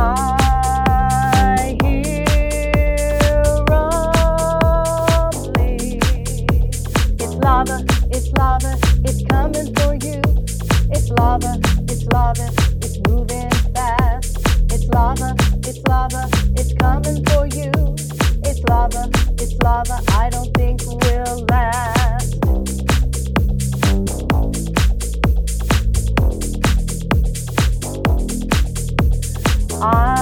I hear rumbling. It's lava, it's coming for you. It's lava, it's moving fast. It's lava, it's coming for you. It's lava, I don't think we'll last. I